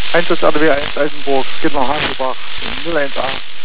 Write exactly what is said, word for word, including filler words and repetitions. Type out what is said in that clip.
Einsatz R W eins Eisenburg, es geht nach Haselbach, null eins acht.